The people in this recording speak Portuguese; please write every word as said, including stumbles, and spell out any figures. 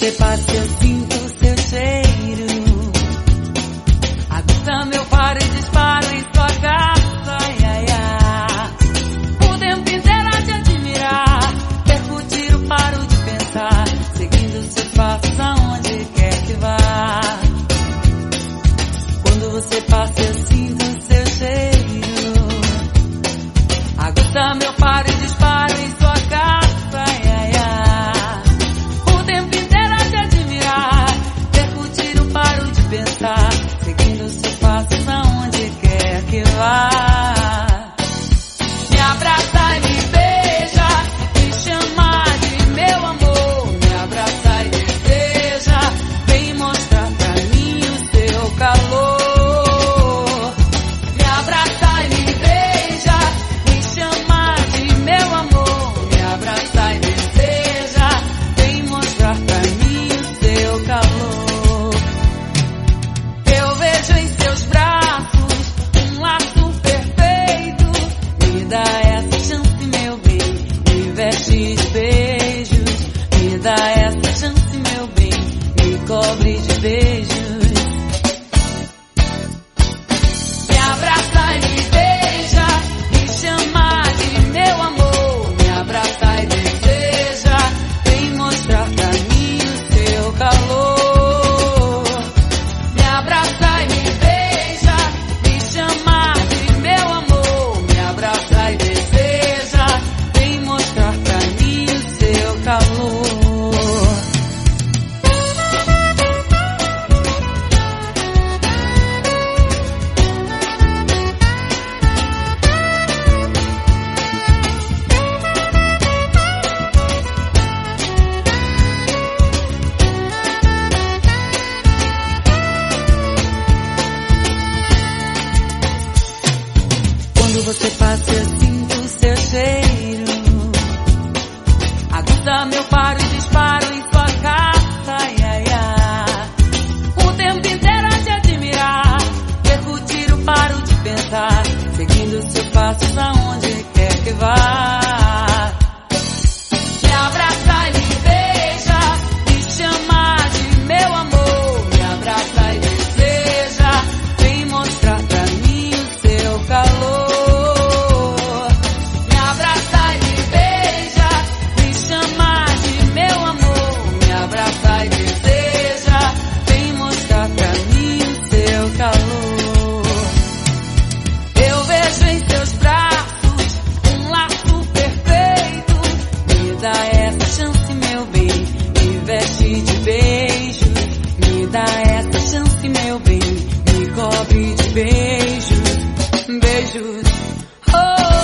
você passa eu sinto o seu cheiro. Aguça meu paro e disparo em sua casa, ai, ai, ai. O tempo inteiro a te admirar, perco tiro, paro de pensar, seguindo seus passos aonde quer que vá. Quando você passa eu sinto o seu cheiro. Aguça meu paro e disparo em sua casa, ai, ai, ai. O tempo inteiro a te admirar, perco tiro, paro de pensar, seguindo seus passos aonde quer que vá. Me abraça e me beija, me chama de meu amor. Me abraça e deseja, vem mostrar pra mim o seu calor. Me abraça e me beija, me chama de meu amor. Me abraça e deseja, vem mostrar pra mim o seu calor. Eu vejo em seus braços um laço perfeito. Me dá essa chance, meu bem, me veste de beijos. Me dá essa chance, meu bem, me cobre de beijos. Me abraça e me beija, me chama de meu amor. Me abraça e deseja, vem mostrar pra mim o seu calor. Me abraça e me beija, me chama de meu amor. Me abraça e deseja, vem mostrar pra mim o seu calor. Quando você passa eu sinto o seu cheiro. Aguça meu paro e disparo em sua casa, ai, ai, ai. O tempo inteiro a te admirar, perco tiro, paro de pensar, seguindo seus passos aonde quer que vá. Me abraça e me beija, me chama de meu amor. Me abraça e deseja, vem mostrar pra mim o seu calor. Me abraça e me beija, me chama de meu amor. Me abraça e deseja, vem mostrar pra mim o seu calor. Eu vejo em seus braços um laço perfeito. Me dá essa chance, meu bem, me veste de beijos. Me dá essa chance, meu bem, me cobre de beijos, beijos. Oh.